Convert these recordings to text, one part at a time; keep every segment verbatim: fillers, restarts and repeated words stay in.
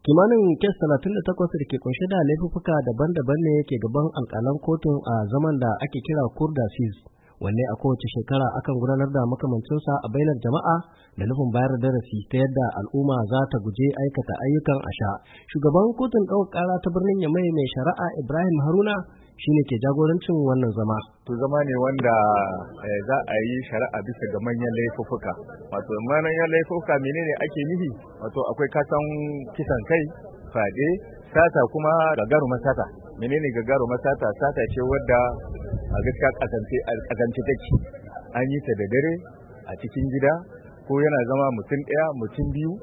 Kimanin kes talatin da takwas da ke kunshe da laifuffuka daban-daban ne ke gaban alƙalan kotun a zaman da ake kira Cour d'Assises, wanne a kowace shekara akan gudanar da makamancinsa a bainar jama'a da nufin bayar da darasi ta yadda al'umma za ta guje aikata ayyukan asha. Shugaban kotun ɗaukar ƙara ta birnin Yamai mai shari'a Ibrahim Haruna shine ke jagorancin wannan zama. To zama ne wanda za a yi shari'a bisa ga manyan laifuffuka. Wato manyan laifuffuka menene ake nufi? Wato akwai kasan kisan kai, fade, sata kuma gagarumar sata. Menene gagarumar sata? Sata ce wadda a gaskiya kasance take. An yi ta da dare a cikin gida ko yana zama mutum ɗaya, mutum biyu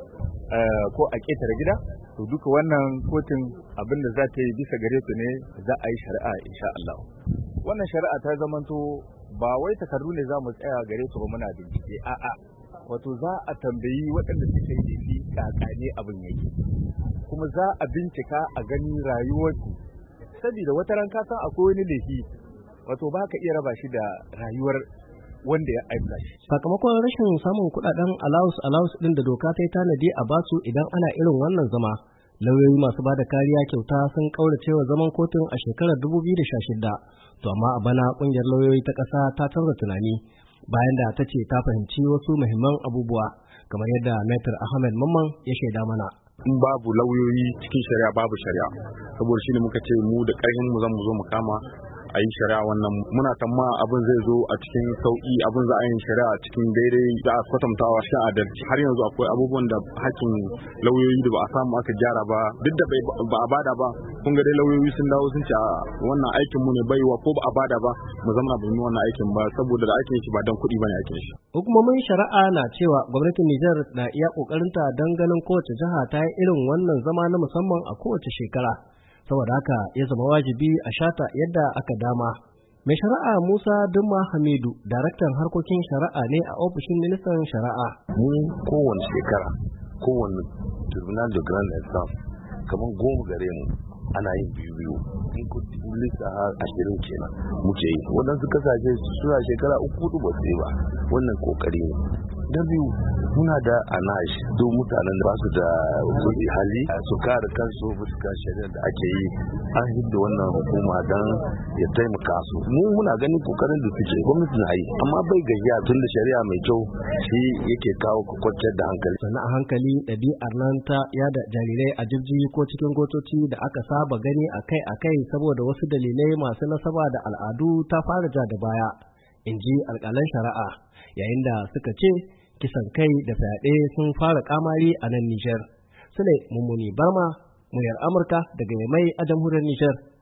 ko a ƙetare gida. To duka wannan kotun abin da za ta yi bisa gare su ne za a yi shari'a insha Allah. Wannan shari'a ta zamanto ba wai takardu ne za mu tsaya gare su ba muna bincike, a'a wato za a tambayi waɗanda suke yi shi kakane abin yake, kuma za a bincika a gani rayuwarsu, saboda wata ran ka san akwai wani laifi wato ba ka iya raba shi da rayuwar wanda ya aika shi. Sakamakon rashin samun kuɗaɗen allowance allowance ɗin da doka ta yi tanadi a basu idan ana irin wannan zama, lauyoyi masu ba da kariya kyauta sun kaurace wa zaman kotun a shekarar dubu biyu da sha shida, to amma a bana ƙungiyar lauyoyi ta ƙasa ta canza tunani bayan da ta ce ta fahimci wasu muhimman abubuwa kamar yadda Maitre Ahmed Mamman ya shaida mana. In babu lauyoyi cikin shari'a babu shari'a, saboda shi ne muka ce mu da ƙarfin mu zan mu zo mu kama a yi shari'a wannan. Muna tamma abin zai zo a cikin sauƙi, abin za a yi shari'a cikin daidai, za a kwatantawa shi adalci. Har yanzu akwai abubuwan da hakkin lauyoyi da ba a samu aka gyara ba, duk da ba a bada ba. Kun ga dai lauyoyi sun dawo sun ce a wannan aikin mu ne baiwa, ko ba a bada ba mu zama ba mu wannan aikin ba, saboda da aikin shi ba dan kuɗi bane aikin shi. Hukumomin shari'a na cewa gwamnatin Nijar na iya kokarinta don ganin kowace jiha ta yi irin wannan zama na musamman a kowace shekara. Saboda haka ya zama wajibi a shata yadda aka dama. Mai shari'a Musa Dumma Hamidu, daraktan harkokin shari'a ne a ofishin ministan shari'a. Mu kowane shekara, kowane tribunal de grand instance kamar goma gare mu ana yin biyu biyu. In ku lissa ashirin kenan muke yi. Waɗansu kasashe suna shekara uku hudu ba su yi ba. Wannan kokari ne. Da biyu muna da anash duk mutanen da ba su da kudi hali su kare kansu fuskar shari'ar da ake yi. An hidda wannan hukuma don ya taimaka su. Mu muna ganin kokarin da suke gwamnati na yi, amma bai gajiya tun da shari'a mai kyau shi yake kawo kwanciyar da hankali. Sannan a hankali ɗabi'ar nan ta yada jarirai a jibji ko cikin gotoci da aka saba gani akai-akai saboda wasu dalilai masu nasaba da al'adu ta fara ja da baya, in ji alƙalan shari'a, yayin da suka ce kisan kai da fyaɗe sun fara kamari a nan Nijar. Sule Mummuni Barma, muryar Amurka daga Yamai a jamhuriyar Nijar.